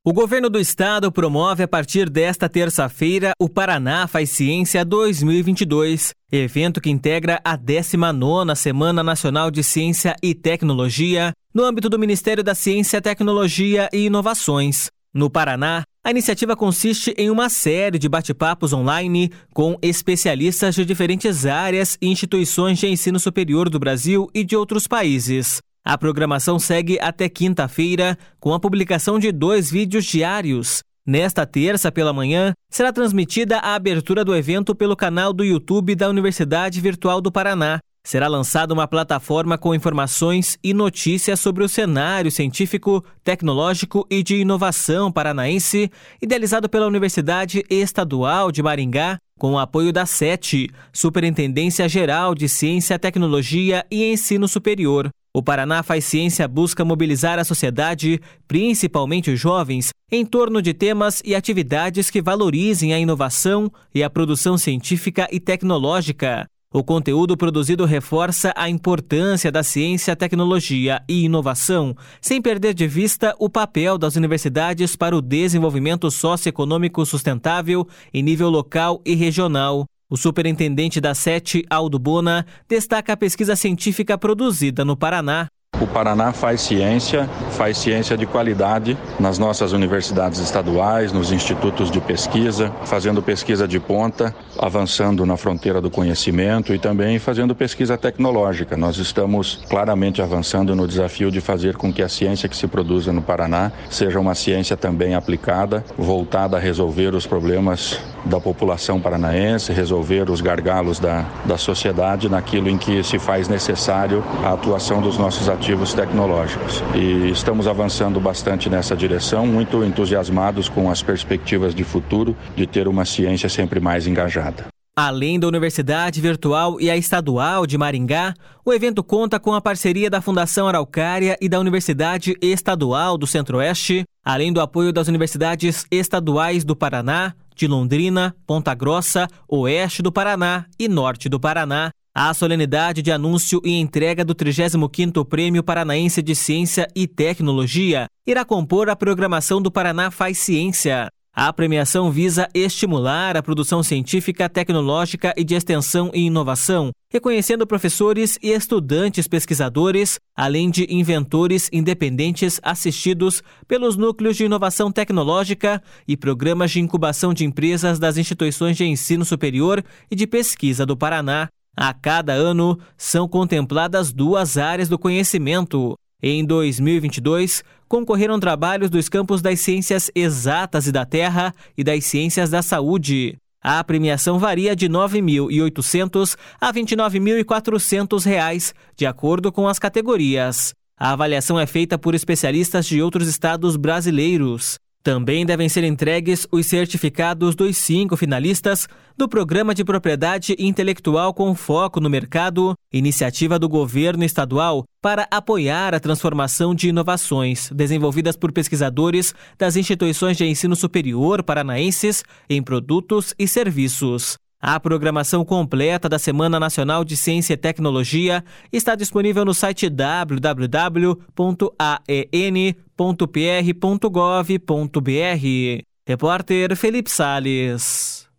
O governo do estado promove a partir desta terça-feira o Paraná Faz Ciência 2022, evento que integra a 19ª Semana Nacional de Ciência e Tecnologia, no âmbito do Ministério da Ciência, Tecnologia e Inovações. No Paraná, a iniciativa consiste em uma série de bate-papos online com especialistas de diferentes áreas e instituições de ensino superior do Brasil e de outros países. A programação segue até quinta-feira, com a publicação de 2 vídeos diários. Nesta terça pela manhã, será transmitida a abertura do evento pelo canal do YouTube da Universidade Virtual do Paraná. Será lançada uma plataforma com informações e notícias sobre o cenário científico, tecnológico e de inovação paranaense, idealizado pela Universidade Estadual de Maringá, com o apoio da SET, Superintendência Geral de Ciência, Tecnologia e Ensino Superior. O Paraná Faz Ciência busca mobilizar a sociedade, principalmente os jovens, em torno de temas e atividades que valorizem a inovação e a produção científica e tecnológica. O conteúdo produzido reforça a importância da ciência, tecnologia e inovação, sem perder de vista o papel das universidades para o desenvolvimento socioeconômico sustentável em nível local e regional. O superintendente da SET, Aldo Bona, destaca a pesquisa científica produzida no Paraná. O Paraná faz ciência de qualidade nas nossas universidades estaduais, nos institutos de pesquisa, fazendo pesquisa de ponta, avançando na fronteira do conhecimento e também fazendo pesquisa tecnológica. Nós estamos claramente avançando no desafio de fazer com que a ciência que se produza no Paraná seja uma ciência também aplicada, voltada a resolver os problemas da população paranaense, resolver os gargalos da sociedade naquilo em que se faz necessário a atuação dos nossos ativos tecnológicos. E estamos avançando bastante nessa direção, muito entusiasmados com as perspectivas de futuro de ter uma ciência sempre mais engajada. Além da Universidade Virtual e a Estadual de Maringá, o evento conta com a parceria da Fundação Araucária e da Universidade Estadual do Centro-Oeste, além do apoio das universidades estaduais do Paraná, de Londrina, Ponta Grossa, Oeste do Paraná e Norte do Paraná. A solenidade de anúncio e entrega do 35º Prêmio Paranaense de Ciência e Tecnologia irá compor a programação do Paraná Faz Ciência. A premiação visa estimular a produção científica, tecnológica e de extensão e inovação, reconhecendo professores e estudantes pesquisadores, além de inventores independentes assistidos pelos núcleos de inovação tecnológica e programas de incubação de empresas das instituições de ensino superior e de pesquisa do Paraná. A cada ano, são contempladas 2 áreas do conhecimento. Em 2022, concorreram trabalhos dos campos das ciências exatas e da terra e das ciências da saúde. A premiação varia de R$ 9.800 a R$ 29.400, de acordo com as categorias. A avaliação é feita por especialistas de outros estados brasileiros. Também devem ser entregues os certificados dos 5 finalistas do Programa de Propriedade Intelectual com Foco no Mercado, iniciativa do governo estadual para apoiar a transformação de inovações desenvolvidas por pesquisadores das instituições de ensino superior paranaenses em produtos e serviços. A programação completa da Semana Nacional de Ciência e Tecnologia está disponível no site www.aen.pr.gov.br. Repórter Felipe Sales.